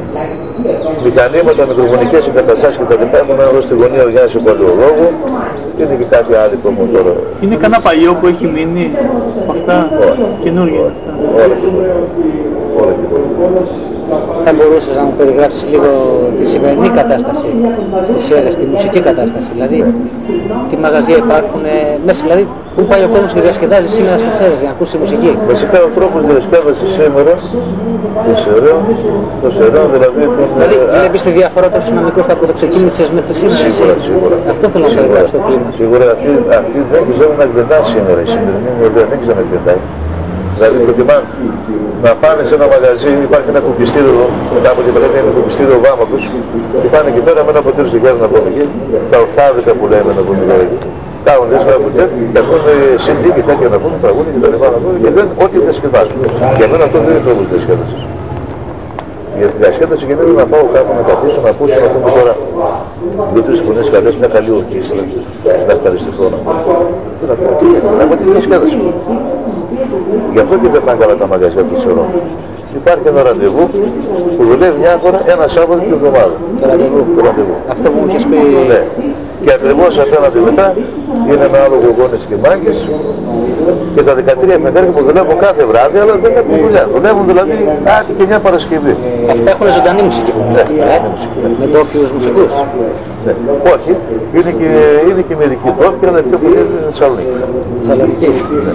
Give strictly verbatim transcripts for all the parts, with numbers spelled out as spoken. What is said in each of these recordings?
μηχανήματα, μικροφωνικές εγκαταστάσεις κτλ. Έχουμε εδώ στη γωνία ο Γιάννης ο Παλαιολόγου. Είναι και κάτι άλλο που έχουμε τώρα. Είναι κανένα παλιό που έχει μείνει αυτά, καινούργια αυτά. Όλα καινούργια. Όλα καινούργια. Θα μπορούσες να μου περιγράψεις λίγο τη σημερινή κατάσταση στις Σέρρες, τη μουσική κατάσταση, δηλαδή τι μαγαζιά υπάρχουν μέσα, δηλαδή πού πάει ο κόσμος και διασκεδάζει σήμερα στις Σέρρες για να ακούσει μουσική. Βασικά ο τρόπος διασκέδασης σήμερα, το Σεραίο, το Σεραίο δηλαδή... Δηλαδή βλέπεις τη διαφορά των δυναμικών από το ξεκίνησες μέχρι σήμερα. Σίγουρα, σίγουρα. Αυτό θέλω να περιγράψω το κλίμα. Σίγουρα αυτή, αυτή δεν ξέρω να εκδεντά σήμερα, η σημερινή μελωδία δεν ξέρω να εκδεντάει. Δηλαδή προτιμά να πάνε σε ένα μαγαζί, υπάρχει ένα κουμπιστήριο, μετά από την παλιά είναι κουμπιστήριο Βάμακος και πάνε εκεί πέρα με ένα ποτήρι στοιχειάζουν να πούμε εκεί, τα ορθάδικα που λέμε να πούμε τώρα εκεί. Κάνουν δέσμα από τέτοιο και ακούνε συντή και τέτοια να πούμε, τραγούδια και τα λοιπά να πούμε και λένε ό,τι διασκεδάσουν. Για μένα αυτό δεν είναι τρόπος διασκέδασης. Η διασκέδαση για μένα είναι να πάω κάπου να καθίσω, να ακούσω, να πούμε τώρα δύο-τρεις φωνές καλές, μια καλή ορκίστρα, να ευχαριστηθώ να πούμε. Να πω τη διασκέδαση. Γι' αυτό και δεν πάνε καλά τα μαγαζιά του Σερών. Υπάρχει ένα ραντεβού που δουλεύει μια φορά ένα Σάββατο την εβδομάδα. Το ραντεβού. Το ραντεβού. Αυτό που μου είχες πει. Ναι. Και ακριβώς απέναντι μετά είναι ένα άλλο γογόνες και μάγκες και τα δεκατρία μεκάρια που δουλεύουν κάθε βράδυ, αλλά δεν έχουν δουλειά. Δουλεύουν δηλαδή κάτι και μια Παρασκευή. Αυτά έχουν ζωντανή μουσική που ναι, ε? μουσική. Με ντόπιους μουσικούς. Ναι. Όχι, είναι και, είναι και μερικοί ντόπιοι, αλλά πιο πολύ είναι Θεσσαλονίκη. Θεσσαλονίκη. Ναι.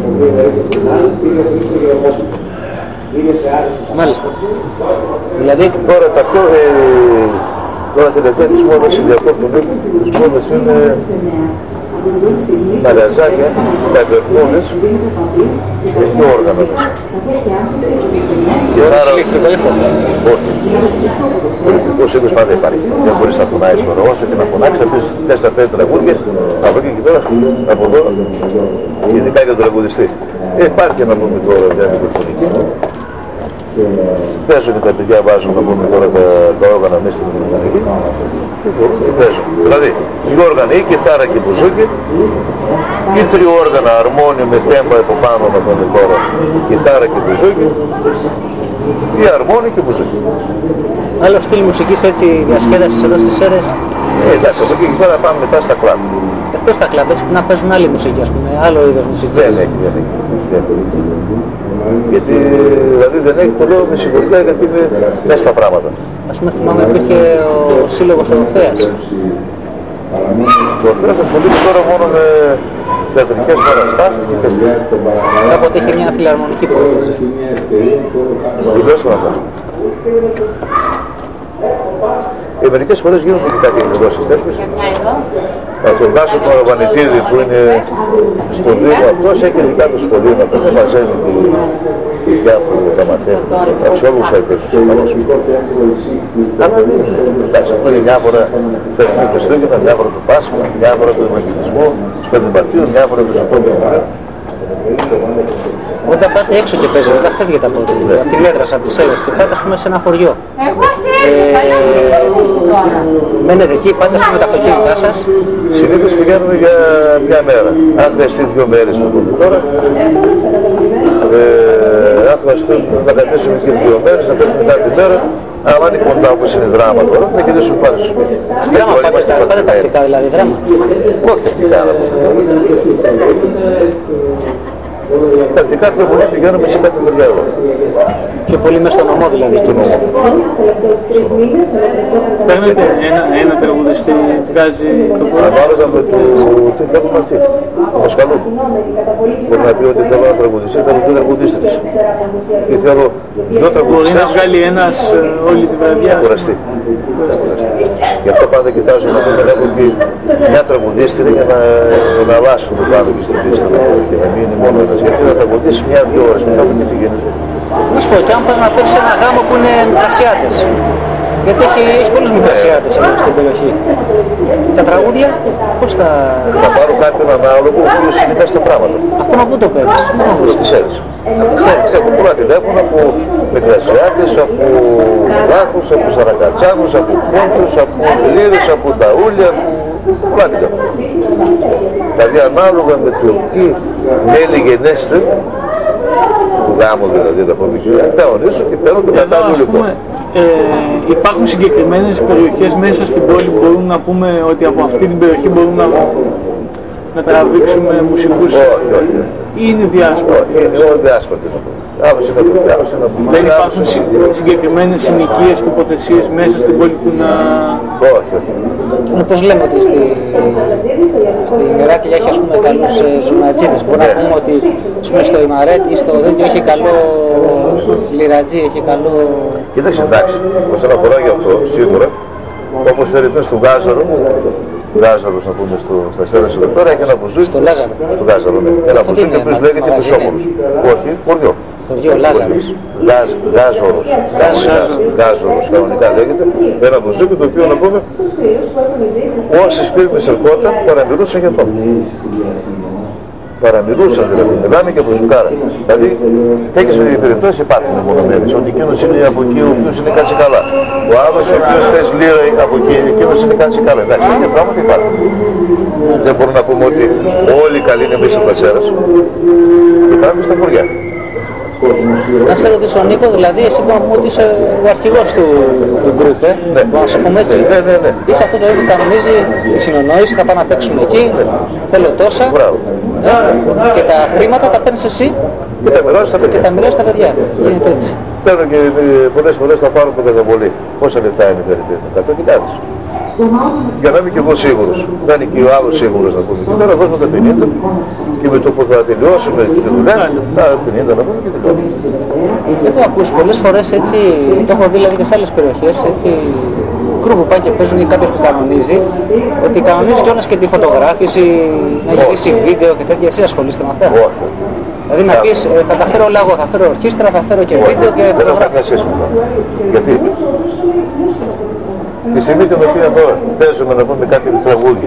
Μάλιστα. Δηλαδή τώρα τα πιο, ε, τώρα τελευταία της μόδας διακόπτουν, της μόδας είναι μαγαζάκια, καφερνούλες και πιο όργανα μέσα. χωρίς ηλεκτρικό ήχο. Όχι. Ο ηλεκτρικός ήχος πάντα υπάρχει. Δεν μπορείς να φωνάξεις τώρα. Όσο και να φωνάξεις, θα πεις τέσσερα πέντε τραγούδια, από εκεί και πέρα, από εδώ, ειδικά για τον τραγουδιστή. Ε, υπάρχει να πούμε τώρα μια μικροφωνική. Παίζω και τα παιδιά βάζουν να πούμε τώρα τα, τα όργανα μέσα στην μικροφωνική και μπορούν και παίζουν. Δηλαδή, οι όργανα ή κιθάρα και μπουζούκι ή τριόργανα αρμόνιο με τέμπα από πάνω να πούμε τώρα κιθάρα και μπουζούκι ή αρμόνιο και μπουζούκι. Άλλο στυλ μουσικής έτσι διασκέδασης εδώ στις Σέρρες. Ε, εντάξει, από εκεί και πέρα πάμε μετά στα κλαμπ. Εκτός τα κλαμπ, έτσι που να παίζουν άλλη μουσική, ας πούμε, άλλο είδος μουσικής. Δεν έχει, δεν έχει. Γιατί δηλαδή δεν έχει το λόγο με σιγουριά γιατί είναι μέσα στα πράγματα. Ας πούμε θυμάμαι υπήρχε ο σύλλογος Ορφέας. Ο Ορφέας ασχολείται τώρα μόνο με θεατρικές παραστάσεις και τέτοια. Κάποτε είχε μια φιλαρμονική που... Δουλειώσαν αυτά. Και μερικές φορές γίνονται και κάτι εκδηλώσεις τέτοιες. Τον Τάσο τον Αρβανιτίδη που είναι στο Δήμο αυτός έχει ειδικά το σχολείο να το μαζεύει τη δουλειά που τα μαθαίνει. Αξιόλογους αιτήσεις, καλώς. Αλλά δεν είναι. Εντάξει, αυτό είναι μια φορά φέρνει Χριστούγεννα, μια φορά το Πάσχα, μια φορά το Ευαγγελισμό, τους πέντε Μαρτίου, μια φορά το Σωτόμιο. Όταν πάτε έξω και παίζετε, όταν φεύγετε από, ναι. από τη Μέτρας, από τις Σέρρες και πάτε πούμε, σε ένα χωριό. Ε, μένετε εκεί, πάτε με τα αυτοκίνητά σας. Συνήθως πηγαίνουμε για μια μέρα. Αν χρειαστεί δύο μέρες να πούμε τώρα, ε, αν χρειαστεί να κατέσουμε και δύο μέρες, να πέσουμε κάθε μέρα, αλλά αν είναι κοντά όπως είναι δράμα τώρα, να κερδίσουμε πάλι στο σπίτι. Δράμα, πάτε, πάτε τακτικά δηλαδή, δράμα. Όχι τακτικά να πούμε. Τακτικά πιο πολύ πηγαίνουμε σε κάθε μεριά εδώ. Πιο πολύ μέσα στο νομό δηλαδή. Στο νομό. Παίρνετε ένα, ένα τραγουδιστή, βγάζει το κόμμα. Ανάλογα με το τι θέλουμε αυτοί. Το σκαλούν. Μπορεί να πει ότι θέλω ένα τραγουδιστή, θέλω δύο τραγουδίστρες. Και θέλω δύο τραγουδιστές. Μπορεί να βγάλει ένας όλη τη βραδιά. Θα κουραστεί. Γι' αυτό πάντα κοιτάζω να πούμε έχω και μια τραγουδίστρια για να εναλλάσσω το πάνω και στην πίστα και να μην είναι μόνο ένας. Γιατί θα τραγουδήσει μια-δυο ώρες μετά από τι πηγαίνει. Να σου πω, και αν πας να παίξεις ένα γάμο που είναι μικρασιάτες. Γιατί έχει, έχει πολλούς μικρασιάτες εδώ στην περιοχή. Τα τραγούδια, πώς τα... Θα πάρω κάποιον ανάλογο ο οποίος είναι μέσα στα πράγματα. Αυτό με πού το παίρνεις? Στις Σέρρες. Έχω πολλά τηλέφωνα από μικρασιάτες, από Λάκους, από Σαρακατσάνους, από Πόντους, από Λίδες, από Ταούλια, από πολλά τηλέφωνα. Δηλαδή ανάλογα με το τι μέλη γενέστε, του γάμου δηλαδή, να πούμε και κανονίσω και παίρνω το κατάλληλο υλικό. Ε, υπάρχουν συγκεκριμένες περιοχές μέσα στην πόλη που μπορούμε να πούμε ότι από αυτή την περιοχή μπορούμε να, να τραβήξουμε μουσικούς? Όχι, όχι. Ή είναι διάσπαρτοι? Είναι όλοι διάσπαρτοι. Άλλος είναι από άλλος είναι από δεν υπάρχουν συ, συγκεκριμένες συνοικίες, τοποθεσίες μέσα στην πόλη που να... Όχι, όχι. Όπως λέμε ότι στη, στην Ηράκλεια έχει ας πούμε καλούς ε, ζουνατζίδες. Μπορούμε να πούμε ότι πούμε, στο Ιμαρέτ ή στο Δέντιο έχει καλό λιρατζί, έχει καλό... Κοίταξε, εντάξει, όσον αφορά για αυτό, σίγουρα, όπως φέρει στο Γάζαρο, Λάζαρος να πούμε στο, στα Σέρες εδώ πέρα, έχει ένα μπουζούκι. Στο Λάζαρο. Στο Λάζαρο, ναι. Ένα μπουζούκι που λέγεται Χρυσόχωρος. Όχι, χωριό. Χωριό, Λάζαρος. Γάζορος. Γάζορος, κανονικά λέγεται. Ένα μπουζούκι το οποίο να πούμε, όσοι σπίρτες ερχόταν, παραμιλούσαν για αυτό. Παραμιλούσαν δηλαδή, μιλάμε και μπουζουκάρα. Δηλαδή, τέτοιες περιπτώσεις υπάρχουν μονομένες. Ότι εκείνος είναι από εκεί, ο οποίος είναι κάτσε καλά. Ο άλλος ο οποίος θες λίρα από εκεί, εκείνος είναι κάτσε καλά. Εντάξει, τέτοια πράγματα υπάρχουν. Δεν μπορούμε να πούμε ότι όλοι οι καλοί είναι μέσα από τα Σέρας. Υπάρχουν στα χωριά. Να σε ρωτήσω, Νίκο, δηλαδή εσύ είπαμε ότι είσαι ο αρχηγός του, του γκρουπ, ε? Ναι. Μπορώ να σε πούμε έτσι. Ναι, ναι, ναι. Είσαι αυτός δηλαδή που κανονίζει τη συνεννόηση, θα πάμε να παίξουμε εκεί, ναι. Θέλω τόσα. Μπράβο. Ε? Και τα χρήματα τα παίρνεις εσύ και τα μοιράζεις στα παιδιά. Και τα μοιράζεις στα παιδιά. Γίνεται έτσι. Παίρνω και πολλές φορές θα πάρω από καταβολή. Πόσα λεπτά είναι περίπου, εκατό χιλιάδες. Για να είμαι και εγώ σίγουρος. Να είναι και ο άλλος σίγουρος να πούμε. Και τώρα δώσουμε τα πενήντα και με το που θα τελειώσουμε τη δουλειά, τα πενήντα να πούμε και τελειώσουμε. Έχω ακούσει πολλές φορές έτσι, το έχω δει δηλαδή και σε άλλες περιοχές, έτσι, γκρουπ που πάει και παίζουν ή κάποιος που κανονίζει, ότι κανονίζει κιόλας και τη φωτογράφηση, να γυρίσει βίντεο και τέτοια. Εσύ ασχολείστε με αυτά? Όχι. Δηλαδή να πεις, ε, θα τα φέρω όλα εγώ, θα φέρω ορχήστρα, θα φέρω και βίντεο και φωτογράφηση. Δεν έχω κάποια σχέση με αυτά. Γιατί? Τη στιγμή την οποία τώρα παίζουμε να πούμε κάποια τραγούδια,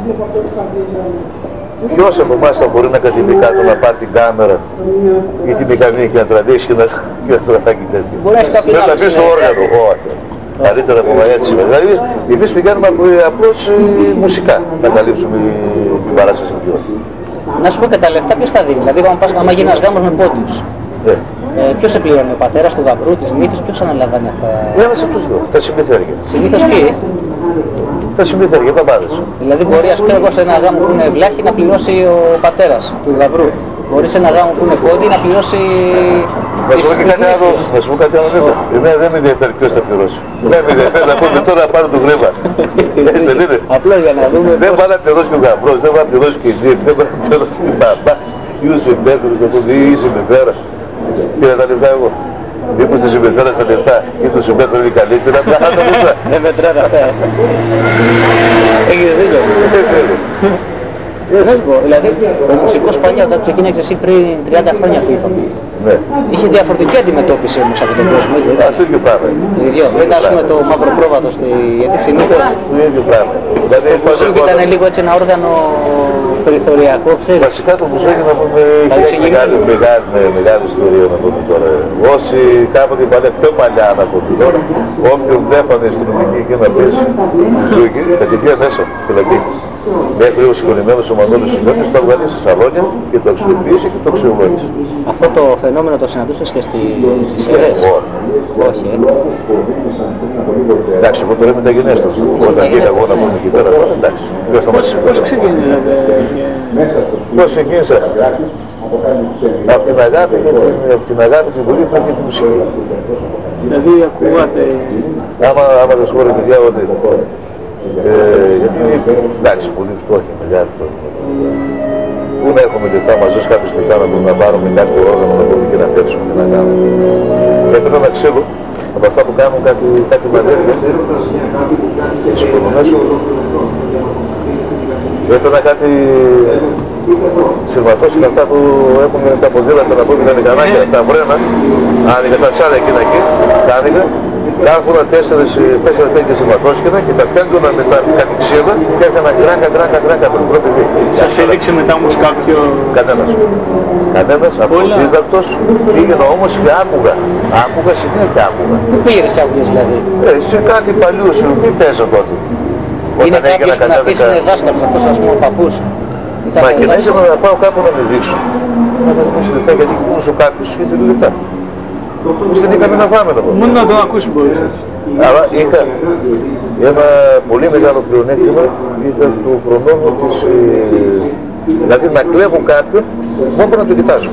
ποιος από εμάς θα μπορεί να κατεβεί κάτω να πάρει την κάμερα ή τη μηχανή και να τραβήξει και να, και να τραβάει τέτοια? Μπορεί να έχει κάποιον άλλο. Πρέπει να μπει στο όργανο. Όχι. Καλύτερα από μαλλιά της σήμερα. Δηλαδή, εμείς πηγαίνουμε απλώς μουσικά να καλύψουμε την παράσταση του. Να σου πω και τα λεφτά ποιος τα δίνει. Δηλαδή, άμα γίνει ένας γάμος με πόντιους. Ναι. Ε, ποιος σε πληρώνει, ο πατέρας του γαμπρού, της νύφης, ποιος αναλαμβάνει αυτά? Ένας από τους δύο, τα συμπιθέρια. Συνήθως ποιοι? Τα συμπιθέρια, οι παπάδες. Δηλαδή μπορεί ας πούμε εγώ σε ένα γάμο που είναι βλάχη να πληρώσει ο πατέρας του γαμπρού. Μπορεί σε ένα γάμο που είναι πόντι να πληρώσει Να σου πω και κάτι άλλο, να σου πω κάτι άλλο βέβαια. Εμένα δεν με ενδιαφέρει ποιος θα πληρώσει. Δεν με ενδιαφέρει να πούμε τώρα να πάρω το χρήμα. Έτσι δεν είναι? Απλώς για να δούμε. Δεν πάει να πληρώσει και ο γαμπρός, δεν πάει να πληρώσει και η νύφη, δεν πάει να πληρώσει και η μπαμπά. Ή ο συμπέθερος να πούμε, ή η συμπεθέρα. Πήρα τα λεπτά εγώ. Μήπως τη συμπεθέρα στα λεπτά ή το συμπέθερο είναι καλύτερα, απλά τα λεπτά. Δεν μετράνε αυτά. Έχεις δίκιο. Δηλαδή, ο μουσικός παλιά όταν ξεκίνησε εσύ πριν τριάντα χρόνια που είπαμε, ναι. Είχε διαφορετική αντιμετώπιση όμως από τον κόσμο, έτσι δεν ήταν? Το ίδιο πράγμα. Το ίδιο. Δεν ήταν ας πούμε το μαύρο πρόβατο στη... γιατί συνήθως το ίδιο πράγμα. Δηλαδή, το μουσικό ήταν λίγο έτσι ένα όργανο περιθωριακό, ξέρεις. Βασικά το μουσικό να πούμε έχει μεγάλη, μεγάλη, μεγάλη ιστορία να πούμε τώρα. Όσοι κάποτε παλιά, πιο παλιά να πούμε τώρα, όποιον βλέπανε αστυνομική και να παίζει μουσική, κατηγορία μέσα, φυλακή. Μέχρι ο συγχωρημένος ο Μανώλης Σιλιώτης το βγάλει στα σαλόνια και το αξιοποιήσει και το αξιολόγησε. Αυτό το φαινόμενο το συναντούσες και στις σειρές? Όχι. Εντάξει, εγώ τώρα είμαι μεταγενέστερος. Όταν πήγα εγώ να πούμε εκεί πέρα, εντάξει. Πώς ξεκίνησε? Πώς ξεκίνησα? Από την αγάπη και την, από την αγάπη την πολύ πριν και τη μουσική. Δηλαδή ακούγατε... Άμα, άμα δεν σχόλια παιδιά ότι... Ε, γιατί είναι, εντάξει, πολύ φτώχεια, μεγάλη φτώχεια. Πού να έχουμε λεπτά μαζί κάποιες λεπτά να μπορούμε να πάρουμε κάτι όργανο να μπορούμε και να παίξουμε και να κάνουμε. Έπρεπε να ξέρω από αυτά που κάνουν κάτι, κάτι μαντέρια, τις οικονομές σου. Έπαιρνα κάτι σειρματώσει και αυτά που έχουν τα ποδήλατα να πούμε τα μηχανάκια, τα βρένα, άνοιγα τα τσάλια εκείνα εκεί, τα άνοιγα. Κάθονα τέσσερις, τέσσερα πέντε σηματόσκηνα και τα πέντωνα με τα κάτι ξύλα και έκανα γκράγκα, γκράγκα, γκράγκα το μικρό παιδί. Σας έδειξε μετά όμως κάποιο... Κανένας. Κανένας, αποδίδακτος, πήγαινα όμως και άκουγα. Άκουγα συνέχεια άκουγα. Πού πήγαινες και άκουγες δηλαδή? Ε, σε κάτι παλιούς, τι πέσα τότε. Είναι κάποιος που να πεις είναι δάσκαλος, αυτός ας πούμε ο παππούς. Μα και να ήθελα να πάω κάπου να με δείξω. Να με δείξω λεπτά γιατί ήμουν ο κάποιος, ήθελε λεπτά. Δεν είχαμε να πάμε να πούμε. Μόνο να τον ακούσει μπορείς. Αλλά είχα ένα πολύ μεγάλο πλεονέκτημα, είχα το προνόμιο της, ε, δηλαδή να κλέβω κάποιον μόνο να το κοιτάζω.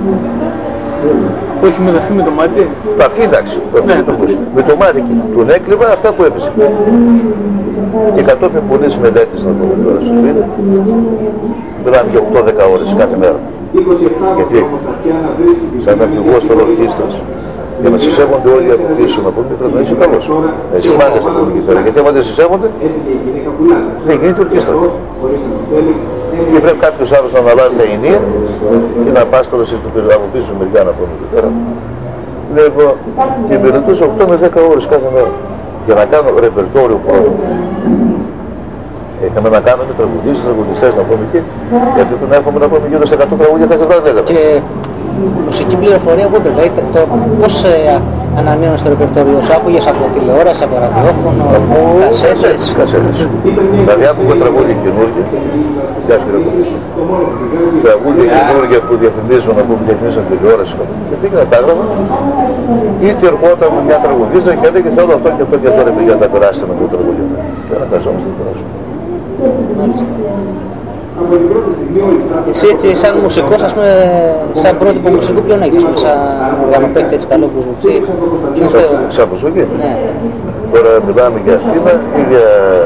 Που έχει μεταστεί με το μάτι. Αυτή εντάξει, Ναι, το με το μάτι τον έκλεβα αυτά που έπαιζε. Και κατόπιν πολλές μελέτες να πούμε τώρα στο σπίτι, μιλάμε για οκτώ δέκα ώρες κάθε μέρα. Γιατί σαν αρχηγός των ορχήστρας, για να συσσεύονται όλοι από πίσω να πούμε, πρέπει να είσαι καλός. Εσύ μάθες να πούμε εκεί πέρα, γιατί άμα δεν συσσεύονται, δεν γίνεται ορχήστρα. Και πρέπει κάποιος άλλος να αναλάβει τα ενία και να πας τώρα εσείς από πίσω μεριά να πούμε εκεί πέρα. Βλέπω και μελετούσα οκτώ με δέκα ώρες κάθε μέρα για να κάνω ρεπερτόριο πρώτο. Είχαμε να κάνουμε τραγουδίστες, τραγουδιστές να πούμε εκεί, γιατί τον έχουμε να πούμε γύρω στα εκατό τραγούδια κάθε βράδυ λέγαμε. Και μουσική πληροφορία που είπε, δηλαδή το, πώς ε, ανανέωνες το ρεπερτόριο σου, άκουγες από τηλεόραση, από ραδιόφωνο, από κασέτες. Κασέτες. Δηλαδή άκουγα τραγούδια καινούργια, γεια σου ρε κομμάτι. Τραγούδια καινούργια που διαφημίζουν, να πούμε διαφημίζουν τηλεόραση και πήγαινα τα έγραφα. Είτε ερχόταν μια τραγουδίστρα και έλεγε θέλω αυτό και αυτό και τώρα πήγα να τα περάσετε με το τραγούδια. Και να καζόμαστε να περάσουμε. Μάλιστα. Εσύ έτσι σαν μουσικός, ας πούμε, σαν πρότυπο μουσικού ποιον έχεις, ας πούμε, σαν οργανοπαίχτη έτσι καλό που ζουφτεί. Σαν μουσική. Ναι. Τώρα μιλάμε για Αθήνα ή για...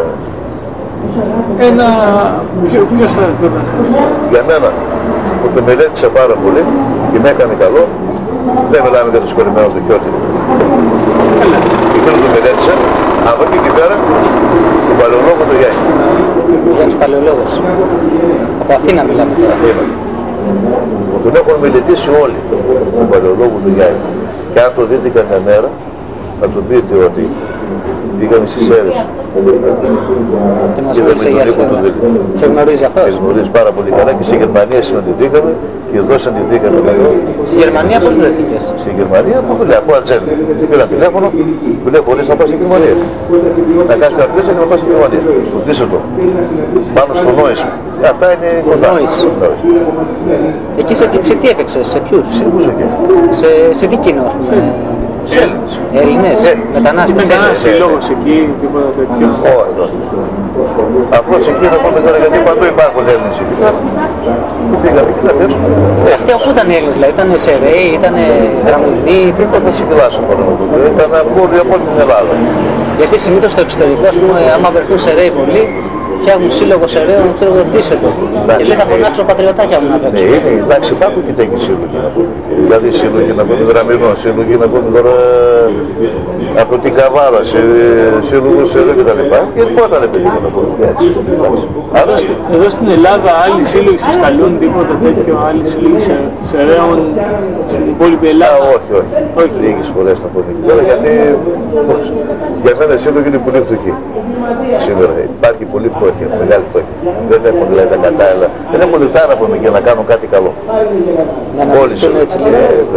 Ένα... Ποιος θα πρέπει να σταθεί. Για μένα, που το μελέτησα πάρα πολύ και με έκανε καλό, δεν μιλάμε για το συγχωρημένο του Χιώτη. Εκείνο το μελέτησα, από εκεί και πέρα, τον παλαιολόγο του Γιάννη. Για τους παλαιολόγους. Από Αθήνα μιλάμε τώρα. Αθήνα. Τον έχουν μελετήσει όλοι, τον παλαιολόγο του Γιάννη. Και αν το δείτε καμιά μέρα, θα του πείτε ότι πήγαμε στις Σέρρες. Και μας μίλησε για σένα. Σε γνωρίζει αυτός. Σε γνωρίζει πάρα πολύ καλά και στη Γερμανία συναντηθήκαμε και εδώ συναντηθήκαμε. Στη Γερμανία πώς βρεθήκες? Στη Γερμανία που δουλεύει, από ατζέντα. Πήρα τηλέφωνο, του λέω χωρίς να πάω στη Γερμανία. Να κάνεις καρπέζα και να πάω στη Γερμανία. Στον Ντίσσελντορφ. Πάνω στο Νόης. Αυτά είναι κοντά. Νόης. Εκεί σε, σε τι έπαιξες, σε ποιους? Σε μουσική. Σε, σε τι κοινό, ας πούμε? Σε Έλληνες. Έλληνες, μετανάστες. Ήταν κανένας σύλλογος εκεί, τίποτα τέτοιο. Όχι. Απλώς εκεί να πούμε τώρα γιατί παντού υπάρχουν Έλληνες εκεί. Που πήγαμε εκεί να παίξουμε. Αυτοί αφού ήταν Έλληνες, δηλαδή ήταν Σεραίοι, ήταν Γραμμινοί, Δεν θα συγκλάσω πάνω από το ήταν από όλη την Ελλάδα. γιατί συνήθως στο εξωτερικό, ας πούμε, άμα βρεθούν Σεραίοι πολλοί, φτιάχνουν σύλλογο Σεραίων, ξέρω εγώ, Ντίσσελντορφ. Και λέει θα φωνάξω πατριωτάκια μου να Ναι, παίξω. είναι, εντάξει, υπάρχουν και τέτοιοι σύλλογοι να πούμε. Δηλαδή σύλλογοι να πούμε Δραμηνών, σύλλογοι να πούμε τώρα από την Καβάλα, σύλλογος εδώ και τα λοιπά. Και πότε να παιδί να πούμε έτσι. Εδώ, στη- εδώ στην Ελλάδα άλλοι σύλλογοι σας καλούν τίποτα τέτοιο, άλλοι σύλλογοι σε- Σεραίων στην υπόλοιπη Α, Ελλάδα. όχι, όχι. Όχι. Λίγες φορές να πούμε εκεί πέρα, γιατί για μένα οι σύλλογοι είναι πολύ φτωχοί. Σήμερα υπάρχει πολύ φτώχεια, μεγάλη φτώχεια. Δεν έχουν δηλαδή τα κατάλληλα, δεν έχουν λεπτά να πούμε για να κάνουν κάτι καλό. Να Όλοι αναπτυχθούν έτσι λίγο.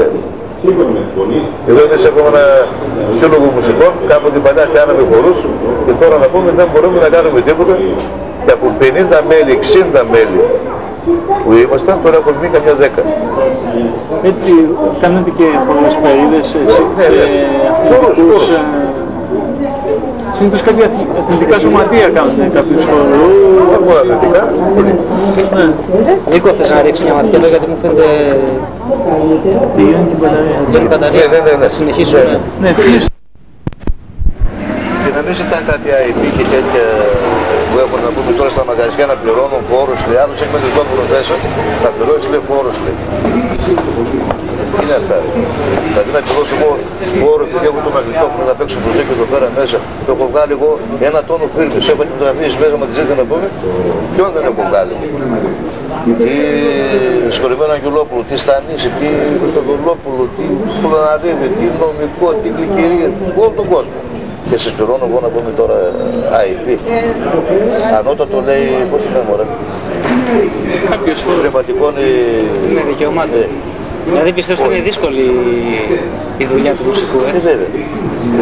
Εδώ εμείς έχουμε ένα σύλλογο μουσικών, κάποτε παλιά κάναμε χορούς και τώρα να πούμε δεν μπορούμε να κάνουμε τίποτα και από πενήντα μέλη, εξήντα μέλη που ήμασταν, τώρα έχουμε μείνει καμιά δέκα. Έτσι κάνετε και χοροσπερίδες σε, σε, σε αθλητικούς... ε, Συνήθως κάτι αθλη- αθλητικά σωματεία κάνουν κάποιους χορούς. Έχουμε αθλητικά, Ναι. Νίκο, θες να ρίξεις μια ματιά εδώ γιατί μου φαίνεται Τι είναι και η μπαταρία. λίγη μπαταρία. Ναι, ναι, ναι, ναι. Θα συνεχίσουμε. Ναι, ποιος... και να μην ζητάνε κάτι άι πι και τέτοια που έχουν να πούμε τώρα στα μαγαζιά να πληρώνουν φόρους, λέει, άλλος έχει με τους δόκουλων μέσα, να πληρώσεις λέει φόρους, λέει. Είναι αυτά. Δηλαδή να πληρώσω εγώ φόρο επειδή έχω το μαγνητόφωνο να παίξω μουσική εδώ πέρα μέσα, το έχω βγάλει εγώ ένα τόνο φίρμες, έχω την φωτογραφίες μέσα με τη ζήτη να πούμε, ποιον δεν έχω βγάλει. Τι Σχολημένο Αγγελόπουλο, τι Στανίση, τι Κωνσταντολόπουλο, τι Πουλαναδίδη, τι νομικό, τι Γλυκυρία, όλο τον κόσμο. Και σας πληρώνω εγώ να πούμε τώρα άι πι. Ανώτατο λέει, πώς είναι μωρέ. Κάποιος φόρος. Χρηματικών Με δικαιωμάτων. Δηλαδή πιστεύω ότι είναι δύσκολη η δουλειά του μουσικού, ε. Ε, βέβαια.